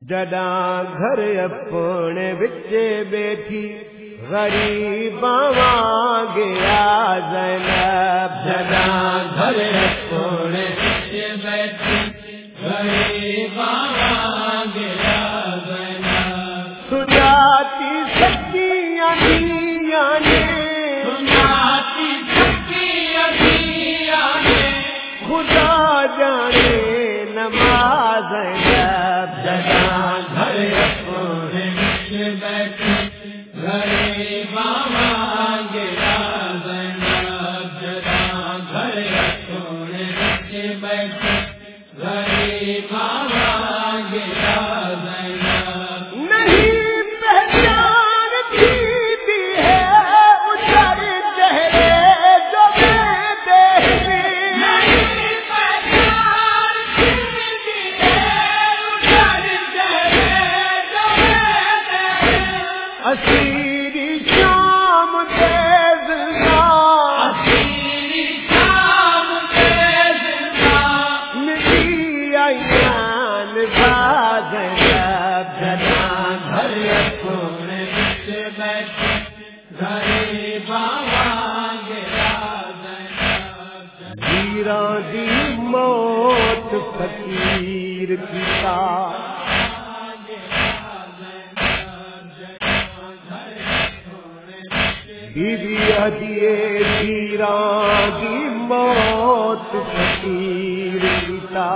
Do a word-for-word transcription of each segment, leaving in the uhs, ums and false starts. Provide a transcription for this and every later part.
جداں گھر اپنے وچ بیٹھی غریباں وانگیا زینب، جداں گھر اپنے وچ بیٹھی غریباں وانگیا زینب، سجاتی سچیاں دیاں نے، سناتی سچیاں دیاں نے، خدا جانے نماز زینب، جداں گھر اپنے وچ بیٹھی غریباں وانگیا زینب، جداں گھر اپنے وچ بیٹھی غریباں وانگیا زینب، نہیں پہچانتی بھی ہے اجڑ چہرے جو میں دیکھتی، نہیں پہچانتی بھی ہے اجڑ چہرے جو میں دیکھتی، اسیری شام تیز نام اسیری شام تیز نام، مٹی آئیان باز زینب، جداں گھر اپنے وچ بیٹھی غریباں وانگیا زینب، ویراں دی موت فقیر کیتا، بی بی ہدیے ویراں دی موت فقیر کیتا،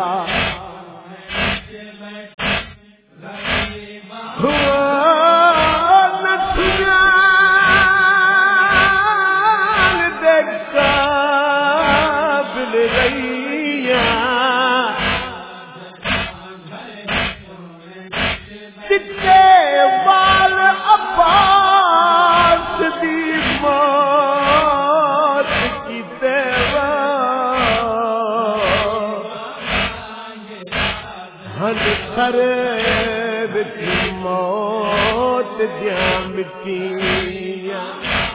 ہر وچ موت دیاں مٹیاں،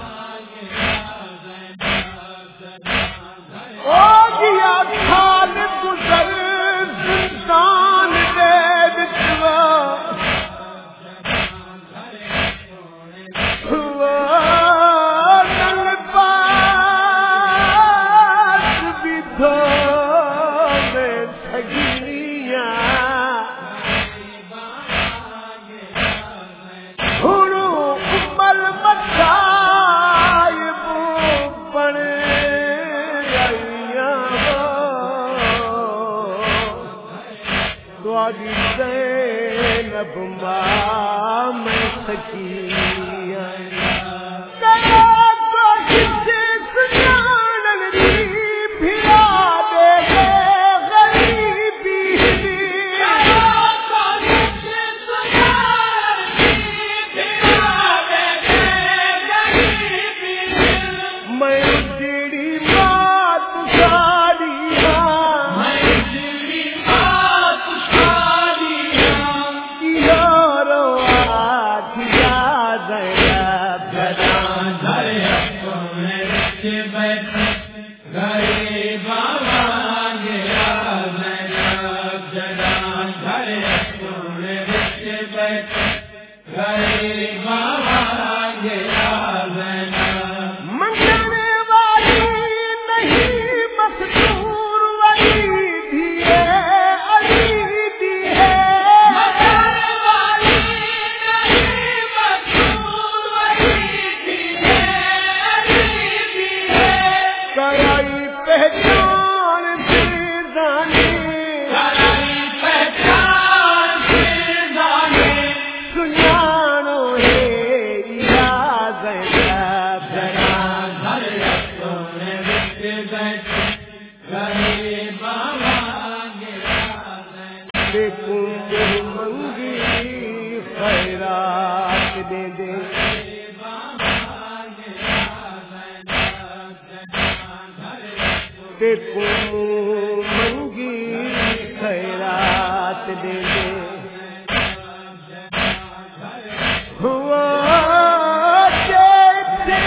او گیا کھال گزر زندان دے وچ، نل پاس بھی دھوے سگیاں، زینب ماں میں سکیاں، کرو کوشش سجانن دی بھلا دے دے غریبی دی، کرو کوشش سجانن دی بھلا دے دے غریبی دی، میں اجڑی مات ساڑی ہاں، میں اجڑی مات ساڑی ہاں، یارو آکھیا زینب، جداں گھر اپنے وچ بیٹھی غریباں وانگیا زینب، جداں گھر اپنے وچ بیٹھی غریباں وانگیا زینب، منگن والی نہیں مستور ولی بھی ہے، علی بھی ہے، مگر والی نہیں مقصود ولی بھی ہے، علی بھی ہے، کرائی پہچان فردانی، کرائی پہچان فردانی، سنیانو ہے یا زینب، جداں گھر اپنے وچ بیٹھی غریباں وانگیا زینب، دیکھوں منگی خیرات دے دے، دیکھوں منگی خیرات دے دے، ہوا جیسے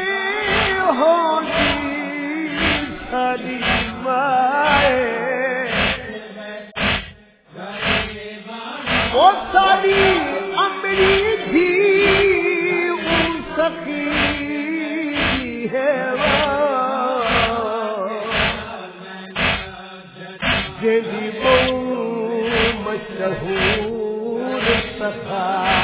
ہوگی ساری مائیں، وہ ساری امری بھی ان سخی ہے جیدی بہو مشہور سخا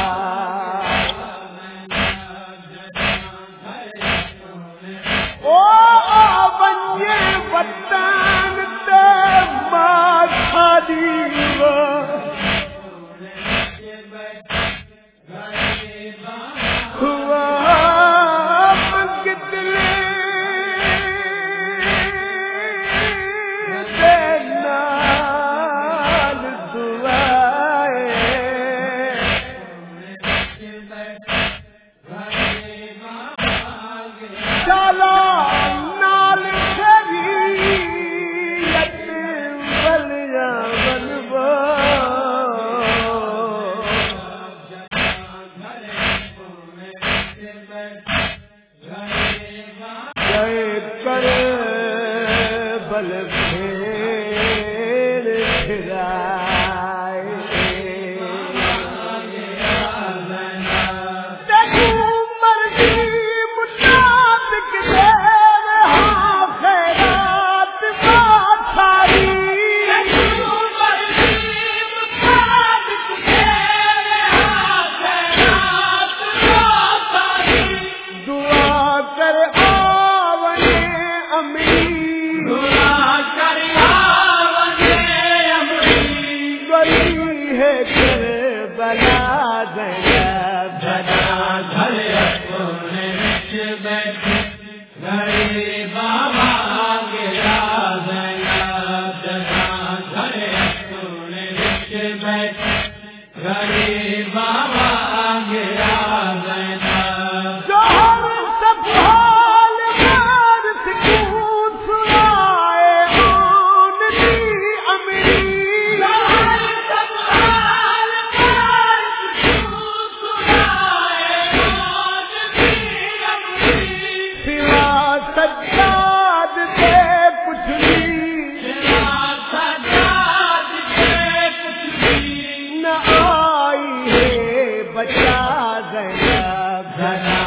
او بنجے وطن تے ماتھا دیوا ہوا منگتلے دے نال دعائے چالا نال شریعت بلیا بلوا جے کر بل پھیر پھرائے تیرو مرضی مطابق دے ہاں خیرات ماتھاری تیرو مرضی مطابق دے ہاں خیرات ماتھاری دعا کر آونے امیر دعا کر آونے امیر گری ہے کربلا زینب جدا گھر اپنے وچ بیٹھے گھر بابا گیا زینب جدا گھر اپنے وچ بیٹھے گھر بابا گیا زینب جوہر سب حال مار سکون سنائے آن دی امری جوہر سب حال مار سکون سنائے آن دی امری سوا سجاد سے کچھ بھی سجاد کے کچھ بھی نہ آئی ہے بچا زینب جدا